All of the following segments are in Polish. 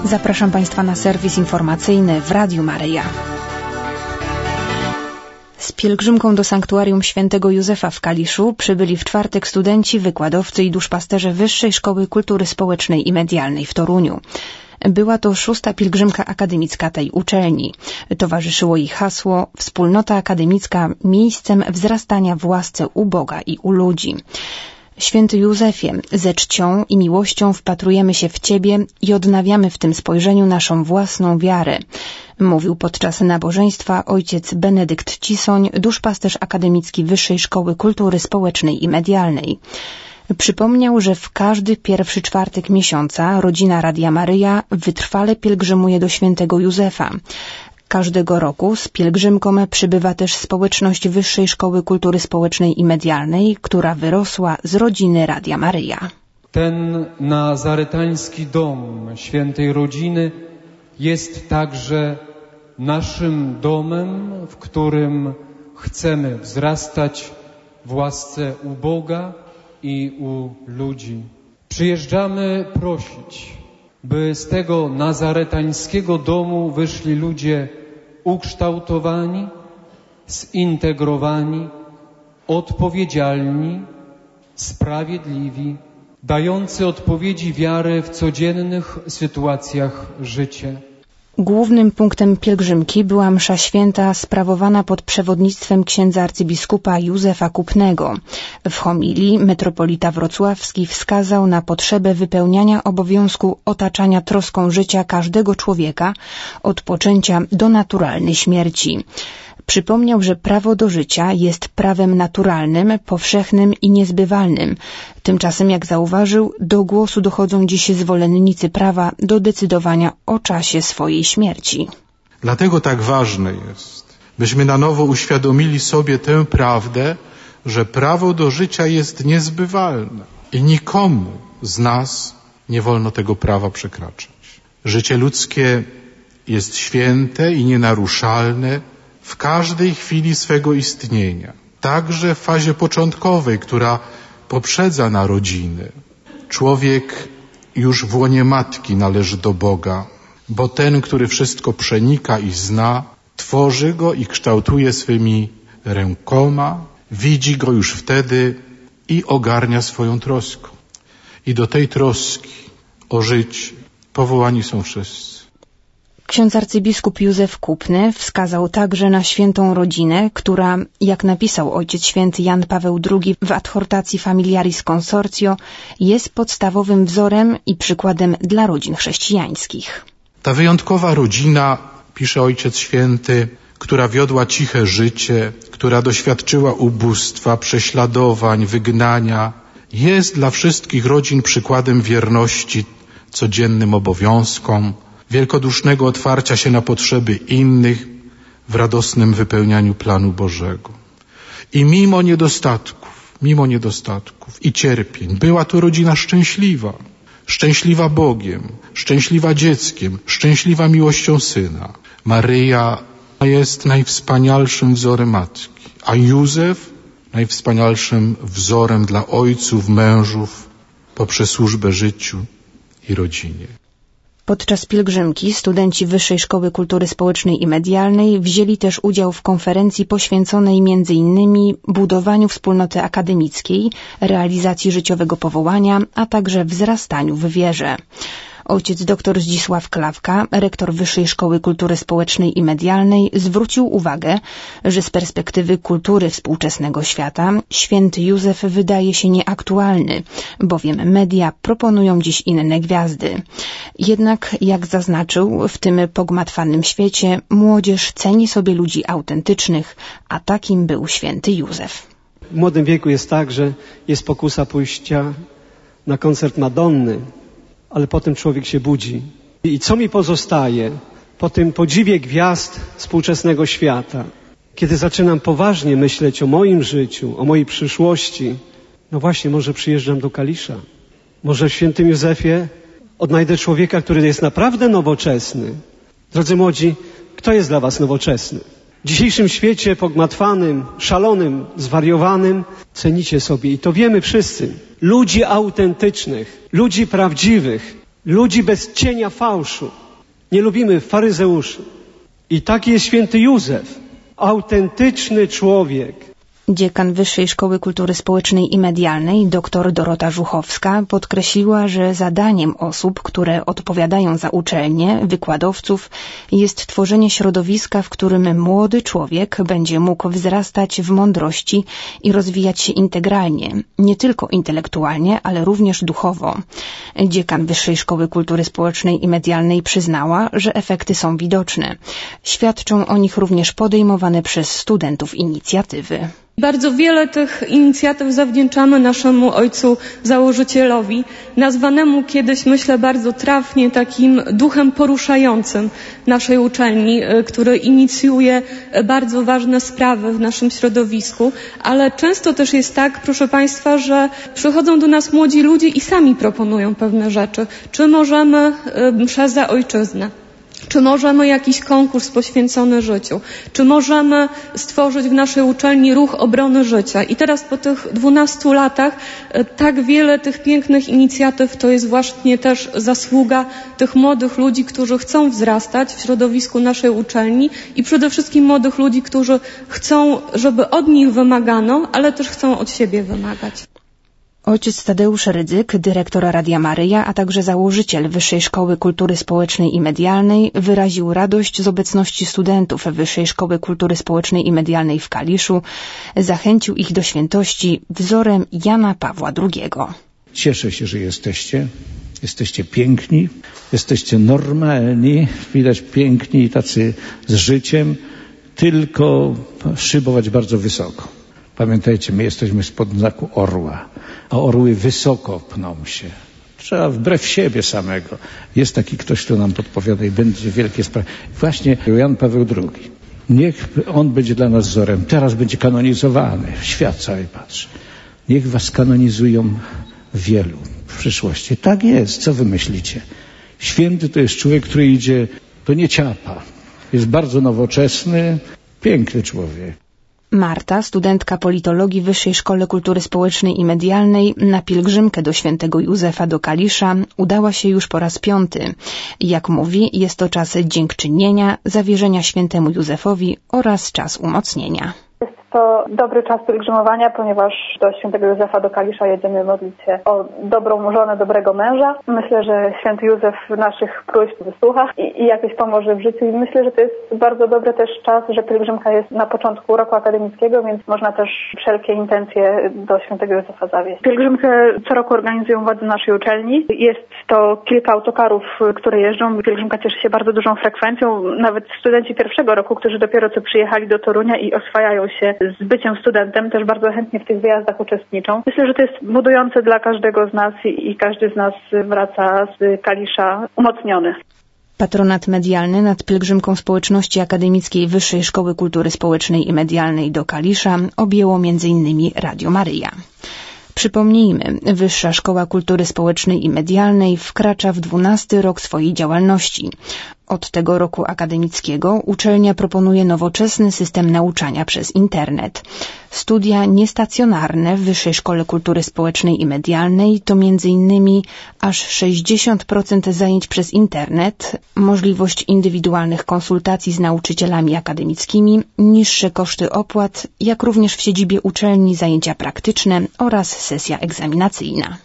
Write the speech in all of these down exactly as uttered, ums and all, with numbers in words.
Zapraszam Państwa na serwis informacyjny w Radiu Maryja. Z pielgrzymką do sanktuarium świętego Józefa w Kaliszu przybyli w czwartek studenci, wykładowcy i duszpasterze Wyższej Szkoły Kultury Społecznej i Medialnej w Toruniu. Była to szósta pielgrzymka akademicka tej uczelni. Towarzyszyło jej hasło Wspólnota akademicka miejscem wzrastania w łasce u Boga i u ludzi. Święty Józefie, ze czcią i miłością wpatrujemy się w Ciebie i odnawiamy w tym spojrzeniu naszą własną wiarę, mówił podczas nabożeństwa ojciec Benedykt Cisoń, duszpasterz akademicki Wyższej Szkoły Kultury Społecznej i Medialnej. Przypomniał, że w każdy pierwszy czwartek miesiąca rodzina Radia Maryja wytrwale pielgrzymuje do świętego Józefa. Każdego roku z pielgrzymką przybywa też społeczność Wyższej Szkoły Kultury Społecznej i Medialnej, która wyrosła z rodziny Radia Maryja. Ten nazaretański dom świętej rodziny jest także naszym domem, w którym chcemy wzrastać w łasce u Boga i u ludzi. Przyjeżdżamy prosić, by z tego nazaretańskiego domu wyszli ludzie ukształtowani, zintegrowani, odpowiedzialni, sprawiedliwi, dający odpowiedzi wiary w codziennych sytuacjach życia. Głównym punktem pielgrzymki była msza święta sprawowana pod przewodnictwem księdza arcybiskupa Józefa Kupnego. W homilii metropolita wrocławski wskazał na potrzebę wypełniania obowiązku otaczania troską życia każdego człowieka od poczęcia do naturalnej śmierci. Przypomniał, że prawo do życia jest prawem naturalnym, powszechnym i niezbywalnym. Tymczasem, jak zauważył, do głosu dochodzą dziś zwolennicy prawa do decydowania o czasie swojej śmierci. Dlatego tak ważne jest, byśmy na nowo uświadomili sobie tę prawdę, że prawo do życia jest niezbywalne i nikomu z nas nie wolno tego prawa przekraczać. Życie ludzkie jest święte i nienaruszalne w każdej chwili swego istnienia, także w fazie początkowej, która poprzedza narodziny. Człowiek już w łonie matki należy do Boga, bo ten, który wszystko przenika i zna, tworzy go i kształtuje swymi rękoma, widzi go już wtedy i ogarnia swoją troską. I do tej troski o życie powołani są wszyscy. Ksiądz arcybiskup Józef Kupny wskazał także na świętą rodzinę, która, jak napisał ojciec święty Jan Paweł drugi w adhortacji Familiaris Consortio, jest podstawowym wzorem i przykładem dla rodzin chrześcijańskich. Ta wyjątkowa rodzina, pisze ojciec święty, która wiodła ciche życie, która doświadczyła ubóstwa, prześladowań, wygnania, jest dla wszystkich rodzin przykładem wierności codziennym obowiązkom, wielkodusznego otwarcia się na potrzeby innych w radosnym wypełnianiu planu Bożego. I mimo niedostatków, mimo niedostatków i cierpień, była to rodzina szczęśliwa. Szczęśliwa Bogiem, szczęśliwa dzieckiem, szczęśliwa miłością Syna. Maryja jest najwspanialszym wzorem matki, a Józef najwspanialszym wzorem dla ojców, mężów poprzez służbę życiu i rodzinie. Podczas pielgrzymki studenci Wyższej Szkoły Kultury Społecznej i Medialnej wzięli też udział w konferencji poświęconej między innymi budowaniu wspólnoty akademickiej, realizacji życiowego powołania, a także wzrastaniu w wierze. Ojciec dr Zdzisław Klawka, rektor Wyższej Szkoły Kultury Społecznej i Medialnej, zwrócił uwagę, że z perspektywy kultury współczesnego świata święty Józef wydaje się nieaktualny, bowiem media proponują dziś inne gwiazdy. Jednak, jak zaznaczył, w tym pogmatwanym świecie młodzież ceni sobie ludzi autentycznych, a takim był święty Józef. W młodym wieku jest tak, że jest pokusa pójścia na koncert Madonny, ale potem człowiek się budzi. I co mi pozostaje po tym podziwie gwiazd współczesnego świata? Kiedy zaczynam poważnie myśleć o moim życiu, o mojej przyszłości, no właśnie, może przyjeżdżam do Kalisza. Może w świętym Józefie odnajdę człowieka, który jest naprawdę nowoczesny. Drodzy młodzi, kto jest dla was nowoczesny? W dzisiejszym świecie pogmatwanym, szalonym, zwariowanym cenicie sobie, i to wiemy wszyscy, ludzi autentycznych, ludzi prawdziwych, ludzi bez cienia fałszu. Nie lubimy faryzeuszy. I taki jest święty Józef, autentyczny człowiek. Dziekan Wyższej Szkoły Kultury Społecznej i Medialnej, dr Dorota Żuchowska, podkreśliła, że zadaniem osób, które odpowiadają za uczelnię, wykładowców, jest tworzenie środowiska, w którym młody człowiek będzie mógł wzrastać w mądrości i rozwijać się integralnie, nie tylko intelektualnie, ale również duchowo. Dziekan Wyższej Szkoły Kultury Społecznej i Medialnej przyznała, że efekty są widoczne. Świadczą o nich również podejmowane przez studentów inicjatywy. Bardzo wiele tych inicjatyw zawdzięczamy naszemu ojcu założycielowi, nazwanemu kiedyś, myślę, bardzo trafnie takim duchem poruszającym naszej uczelni, który inicjuje bardzo ważne sprawy w naszym środowisku, ale często też jest tak, proszę Państwa, że przychodzą do nas młodzi ludzie i sami proponują pewne rzeczy. Czy możemy mszę za ojczyznę? Czy możemy jakiś konkurs poświęcony życiu? Czy możemy stworzyć w naszej uczelni ruch obrony życia? I teraz po tych dwunastu latach tak wiele tych pięknych inicjatyw to jest właśnie też zasługa tych młodych ludzi, którzy chcą wzrastać w środowisku naszej uczelni i przede wszystkim młodych ludzi, którzy chcą, żeby od nich wymagano, ale też chcą od siebie wymagać. Ojciec Tadeusz Rydzyk, dyrektor Radia Maryja, a także założyciel Wyższej Szkoły Kultury Społecznej i Medialnej, wyraził radość z obecności studentów Wyższej Szkoły Kultury Społecznej i Medialnej w Kaliszu, zachęcił ich do świętości wzorem Jana Pawła drugiego. Cieszę się, że jesteście. Jesteście piękni, jesteście normalni, widać piękni i tacy z życiem, tylko szybować bardzo wysoko. Pamiętajcie, my jesteśmy spod znaku orła, a orły wysoko pną się. Trzeba wbrew siebie samego. Jest taki ktoś, kto nam podpowiada i będzie wielkie sprawy. Właśnie Jan Paweł drugi. Niech on będzie dla nas wzorem. Teraz będzie kanonizowany. Świat cały patrzy. Niech was kanonizują wielu w przyszłości. Tak jest. Co wy myślicie? Święty to jest człowiek, który idzie, to nie ciapa. Jest bardzo nowoczesny, piękny człowiek. Marta, studentka politologii w Wyższej Szkole Kultury Społecznej i Medialnej, na pielgrzymkę do świętego Józefa do Kalisza udała się już po raz piąty. Jak mówi, jest to czas dziękczynienia, zawierzenia świętemu Józefowi oraz czas umocnienia. Jest to dobry czas pielgrzymowania, ponieważ do świętego Józefa do Kalisza jedziemy modlić się o dobrą żonę, dobrego męża. Myślę, że święty Józef naszych próśb wysłucha i, i jakoś pomoże w życiu. I myślę, że to jest bardzo dobry też czas, że pielgrzymka jest na początku roku akademickiego, więc można też wszelkie intencje do świętego Józefa zawieźć. Pielgrzymkę co roku organizują władze naszej uczelni. Jest to kilka autokarów, które jeżdżą. Pielgrzymka cieszy się bardzo dużą frekwencją. Nawet studenci pierwszego roku, którzy dopiero co przyjechali do Torunia i oswajają się z byciem studentem, też bardzo chętnie w tych wyjazdach uczestniczą. Myślę, że to jest budujące dla każdego z nas i, i każdy z nas wraca z Kalisza umocniony. Patronat medialny nad pielgrzymką społeczności akademickiej Wyższej Szkoły Kultury Społecznej i Medialnej do Kalisza objęło między innymi Radio Maryja. Przypomnijmy, Wyższa Szkoła Kultury Społecznej i Medialnej wkracza w dwunasty rok swojej działalności. Od tego roku akademickiego uczelnia proponuje nowoczesny system nauczania przez internet. Studia niestacjonarne w Wyższej Szkole Kultury Społecznej i Medialnej to między innymi aż sześćdziesiąt procent zajęć przez internet, możliwość indywidualnych konsultacji z nauczycielami akademickimi, niższe koszty opłat, jak również w siedzibie uczelni zajęcia praktyczne oraz sesja egzaminacyjna.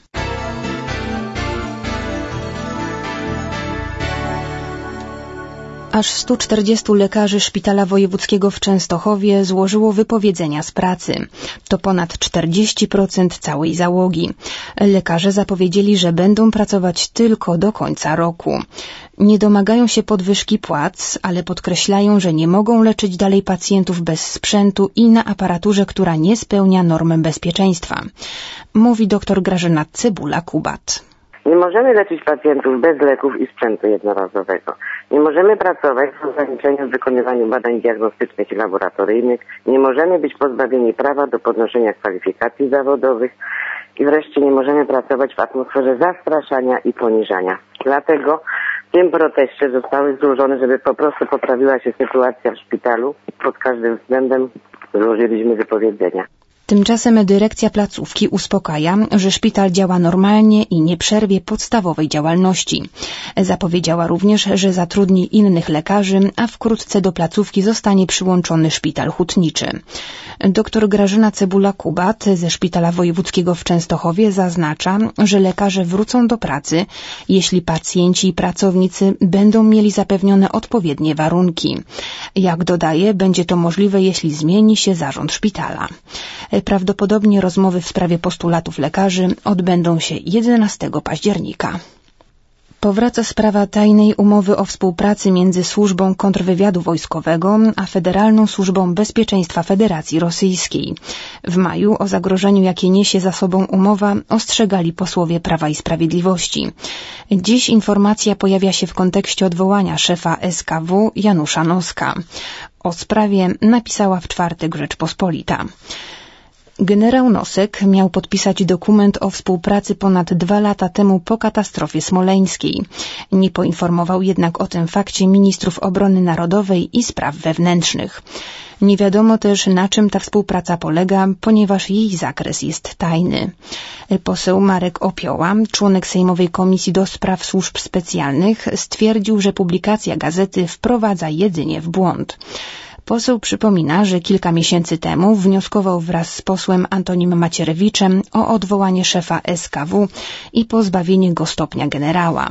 Aż stu czterdziestu lekarzy Szpitala Wojewódzkiego w Częstochowie złożyło wypowiedzenia z pracy. To ponad czterdzieści procent całej załogi. Lekarze zapowiedzieli, że będą pracować tylko do końca roku. Nie domagają się podwyżki płac, ale podkreślają, że nie mogą leczyć dalej pacjentów bez sprzętu i na aparaturze, która nie spełnia norm bezpieczeństwa. Mówi dr Grażyna Cybula-Kubat. Nie możemy leczyć pacjentów bez leków i sprzętu jednorazowego. Nie możemy pracować z ograniczeniem w wykonywaniu badań diagnostycznych i laboratoryjnych. Nie możemy być pozbawieni prawa do podnoszenia kwalifikacji zawodowych. I wreszcie nie możemy pracować w atmosferze zastraszania i poniżania. Dlatego w tym proteście zostały złożone, żeby po prostu poprawiła się sytuacja w szpitalu. Pod każdym względem złożyliśmy wypowiedzenia. Tymczasem dyrekcja placówki uspokaja, że szpital działa normalnie i nie przerwie podstawowej działalności. Zapowiedziała również, że zatrudni innych lekarzy, a wkrótce do placówki zostanie przyłączony szpital hutniczy. Doktor Grażyna Cebula-Kubat ze Szpitala Wojewódzkiego w Częstochowie zaznacza, że lekarze wrócą do pracy, jeśli pacjenci i pracownicy będą mieli zapewnione odpowiednie warunki. Jak dodaje, będzie to możliwe, jeśli zmieni się zarząd szpitala. Prawdopodobnie rozmowy w sprawie postulatów lekarzy odbędą się jedenastego października. Powraca sprawa tajnej umowy o współpracy między Służbą Kontrwywiadu Wojskowego a Federalną Służbą Bezpieczeństwa Federacji Rosyjskiej. W maju o zagrożeniu, jakie niesie za sobą umowa, ostrzegali posłowie Prawa i Sprawiedliwości. Dziś informacja pojawia się w kontekście odwołania szefa S K W Janusza Noska. O sprawie napisała w czwartek Rzeczpospolita. Generał Nosek miał podpisać dokument o współpracy ponad dwa lata temu po katastrofie smoleńskiej. Nie poinformował jednak o tym fakcie ministrów obrony narodowej i spraw wewnętrznych. Nie wiadomo też, na czym ta współpraca polega, ponieważ jej zakres jest tajny. Poseł Marek Opioła, członek Sejmowej Komisji do Spraw Służb Specjalnych, stwierdził, że publikacja gazety wprowadza jedynie w błąd. Poseł przypomina, że kilka miesięcy temu wnioskował wraz z posłem Antonim Macierewiczem o odwołanie szefa S K W i pozbawienie go stopnia generała.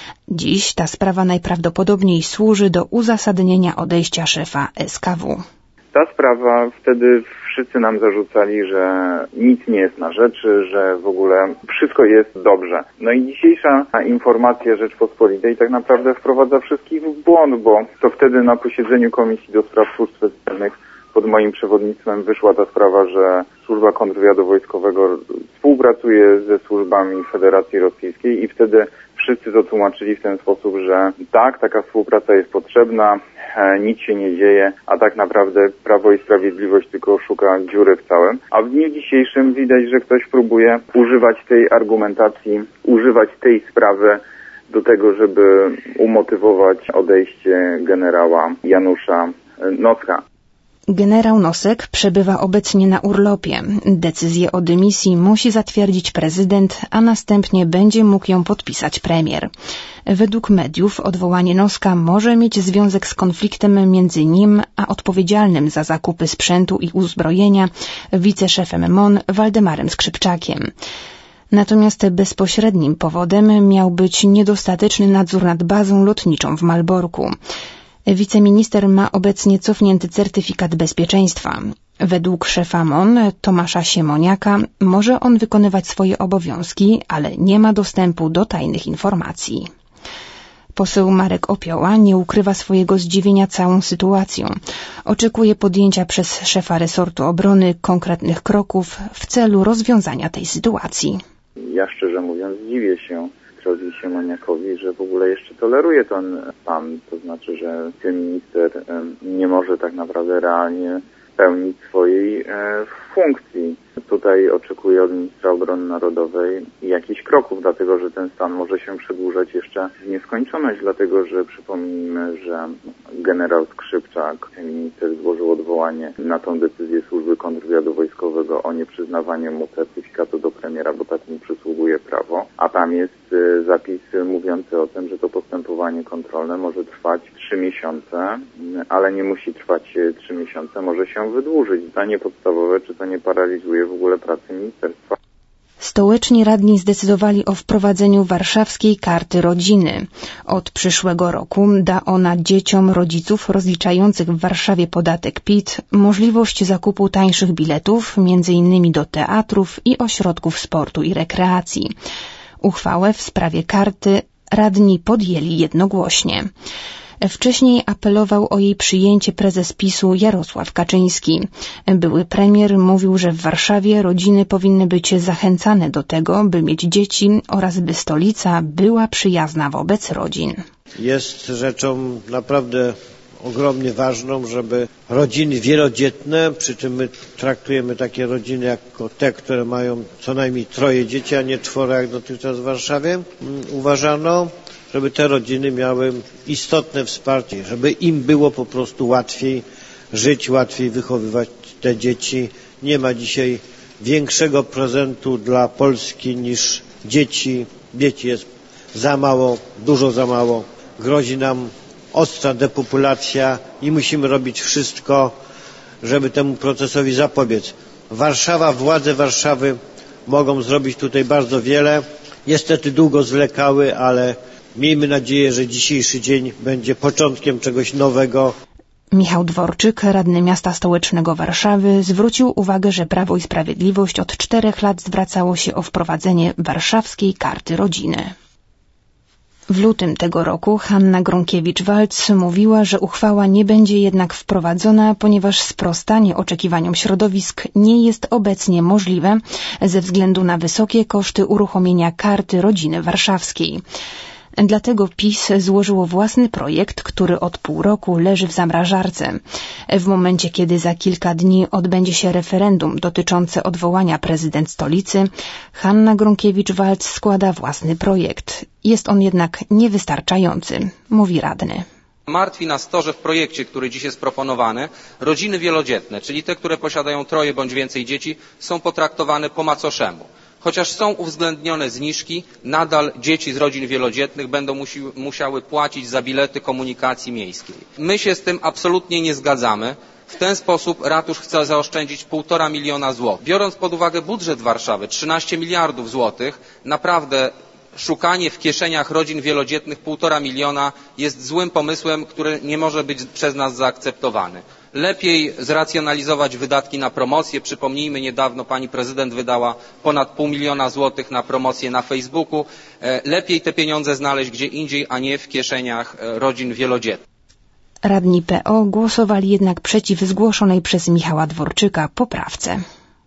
Dziś ta sprawa najprawdopodobniej służy do uzasadnienia odejścia szefa S K W. Ta sprawa, wtedy wszyscy nam zarzucali, że nic nie jest na rzeczy, że w ogóle wszystko jest dobrze. No i dzisiejsza informacja Rzeczpospolitej tak naprawdę wprowadza wszystkich w błąd, bo to wtedy na posiedzeniu Komisji do Spraw Służb Specjalnych pod moim przewodnictwem wyszła ta sprawa, że Służba Kontrwywiadu Wojskowego współpracuje ze służbami Federacji Rosyjskiej i wtedy wszyscy to tłumaczyli w ten sposób, że tak, taka współpraca jest potrzebna, nic się nie dzieje, a tak naprawdę Prawo i Sprawiedliwość tylko szuka dziury w całym. A w dniu dzisiejszym widać, że ktoś próbuje używać tej argumentacji, używać tej sprawy do tego, żeby umotywować odejście generała Janusza Noska. Generał Nosek przebywa obecnie na urlopie. Decyzję o dymisji musi zatwierdzić prezydent, a następnie będzie mógł ją podpisać premier. Według mediów odwołanie Noska może mieć związek z konfliktem między nim a odpowiedzialnym za zakupy sprzętu i uzbrojenia wiceszefem M O N Waldemarem Skrzypczakiem. Natomiast bezpośrednim powodem miał być niedostateczny nadzór nad bazą lotniczą w Malborku. Wiceminister ma obecnie cofnięty certyfikat bezpieczeństwa. Według szefa M O N Tomasza Siemoniaka może on wykonywać swoje obowiązki, ale nie ma dostępu do tajnych informacji. Poseł Marek Opioła nie ukrywa swojego zdziwienia całą sytuacją. Oczekuje podjęcia przez szefa resortu obrony konkretnych kroków w celu rozwiązania tej sytuacji. Ja szczerze mówiąc dziwię się Piotrowi Siemoniakowi, że w ogóle jeszcze toleruje ten pan, to znaczy, że minister nie może tak naprawdę realnie pełnić swojej funkcji. Tutaj oczekuję od ministra obrony narodowej jakichś kroków, dlatego że ten stan może się przedłużać jeszcze w nieskończoność, dlatego że przypomnijmy, że generał Skrzypczak, minister złożył odwołanie na tą decyzję Służby Kontrwywiadu Wojskowego o nieprzyznawaniu mu certyfikatu do premiera, bo tak mu przysługuje prawo, a tam jest zapis mówiący o tym, że to postępowanie kontrolne może trwać trzy miesiące, ale nie musi trwać trzy miesiące, może się wydłużyć. Zdanie podstawowe, czy to nie paraliżuje w ogóle pracy ministerstwa. Stołeczni radni zdecydowali o wprowadzeniu warszawskiej karty rodziny. Od przyszłego roku da ona dzieciom rodziców rozliczających w Warszawie podatek P I T możliwość zakupu tańszych biletów, między innymi do teatrów i ośrodków sportu i rekreacji. Uchwałę w sprawie karty radni podjęli jednogłośnie. Wcześniej apelował o jej przyjęcie prezes PiSu Jarosław Kaczyński. Były premier mówił, że w Warszawie rodziny powinny być zachęcane do tego, by mieć dzieci oraz by stolica była przyjazna wobec rodzin. Jest rzeczą naprawdę ogromnie ważną, żeby rodziny wielodzietne, przy czym my traktujemy takie rodziny jako te, które mają co najmniej troje dzieci, a nie czworo jak dotychczas w Warszawie, uważano, żeby te rodziny miały istotne wsparcie, żeby im było po prostu łatwiej żyć, łatwiej wychowywać te dzieci. Nie ma dzisiaj większego prezentu dla Polski niż dzieci. Dzieci jest za mało, dużo za mało. Grozi nam ostra depopulacja i musimy robić wszystko, żeby temu procesowi zapobiec. Warszawa, władze Warszawy mogą zrobić tutaj bardzo wiele. Niestety długo zwlekały, ale miejmy nadzieję, że dzisiejszy dzień będzie początkiem czegoś nowego. Michał Dworczyk, radny miasta stołecznego Warszawy, zwrócił uwagę, że Prawo i Sprawiedliwość od czterech lat zwracało się o wprowadzenie warszawskiej karty rodziny. W lutym tego roku Hanna Gronkiewicz-Waltz mówiła, że uchwała nie będzie jednak wprowadzona, ponieważ sprostanie oczekiwaniom środowisk nie jest obecnie możliwe ze względu na wysokie koszty uruchomienia karty rodziny warszawskiej. Dlatego PiS złożyło własny projekt, który od pół roku leży w zamrażarce. W momencie, kiedy za kilka dni odbędzie się referendum dotyczące odwołania prezydent stolicy, Hanna Gronkiewicz-Waltz składa własny projekt. Jest on jednak niewystarczający, mówi radny. Martwi nas to, że w projekcie, który dziś jest proponowany, rodziny wielodzietne, czyli te, które posiadają troje bądź więcej dzieci, są potraktowane po macoszemu. Chociaż są uwzględnione zniżki, nadal dzieci z rodzin wielodzietnych będą musi, musiały płacić za bilety komunikacji miejskiej. My się z tym absolutnie nie zgadzamy. W ten sposób ratusz chce zaoszczędzić półtora miliona złotych. Biorąc pod uwagę budżet Warszawy, trzynaście miliardów złotych, naprawdę szukanie w kieszeniach rodzin wielodzietnych półtora miliona jest złym pomysłem, który nie może być przez nas zaakceptowany. Lepiej zracjonalizować wydatki na promocję. Przypomnijmy, niedawno pani prezydent wydała ponad pół miliona złotych na promocję na Facebooku. Lepiej te pieniądze znaleźć gdzie indziej, a nie w kieszeniach rodzin wielodzietnych. Radni P O głosowali jednak przeciw zgłoszonej przez Michała Dworczyka poprawce.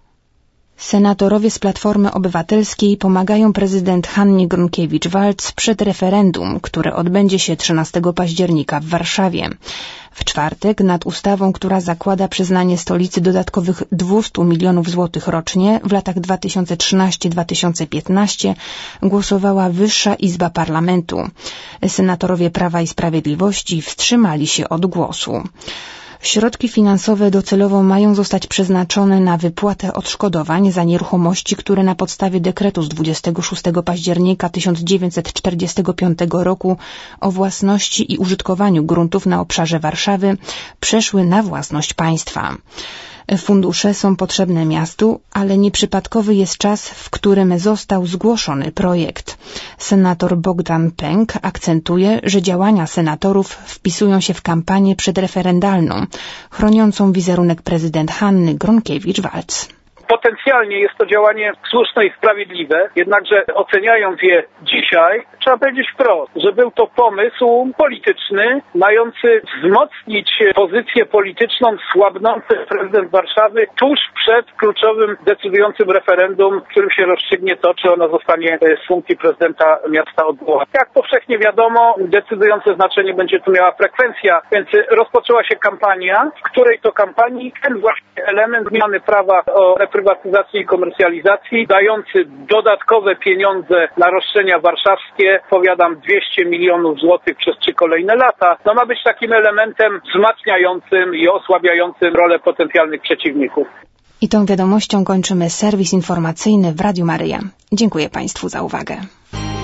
Senatorowie z Platformy Obywatelskiej pomagają prezydent Hannie Gronkiewicz-Waltz przed referendum, które odbędzie się trzynastego października w Warszawie. W czwartek nad ustawą, która zakłada przyznanie stolicy dodatkowych dwieście milionów złotych rocznie w latach dwa tysiące trzynastym do dwa tysiące piętnastego głosowała Wyższa Izba Parlamentu. Senatorowie Prawa i Sprawiedliwości wstrzymali się od głosu. Środki finansowe docelowo mają zostać przeznaczone na wypłatę odszkodowań za nieruchomości, które na podstawie dekretu z dwudziestego szóstego października tysiąc dziewięćset czterdziestego piątego roku o własności i użytkowaniu gruntów na obszarze Warszawy przeszły na własność państwa. Fundusze są potrzebne miastu, ale nieprzypadkowy jest czas, w którym został zgłoszony projekt. Senator Bogdan Pęk akcentuje, że działania senatorów wpisują się w kampanię przedreferendalną, chroniącą wizerunek prezydent Hanny Gronkiewicz-Waltz. Potencjalnie jest to działanie słuszne i sprawiedliwe, jednakże oceniając je dzisiaj, trzeba powiedzieć wprost, że był to pomysł polityczny, mający wzmocnić pozycję polityczną słabnący prezydent Warszawy tuż przed kluczowym, decydującym referendum, w którym się rozstrzygnie to, czy ona zostanie z funkcji prezydenta miasta odwołana. Jak powszechnie wiadomo, decydujące znaczenie będzie tu miała frekwencja, więc rozpoczęła się kampania, w której to kampanii ten właśnie element zmiany prawa o reprywatyzacji i komercjalizacji, dający dodatkowe pieniądze na roszczenia warszawskie, powiadam dwieście milionów złotych przez trzy kolejne lata, no ma być takim elementem wzmacniającym i osłabiającym rolę potencjalnych przeciwników. I tą wiadomością kończymy serwis informacyjny w Radiu Maryja. Dziękuję Państwu za uwagę.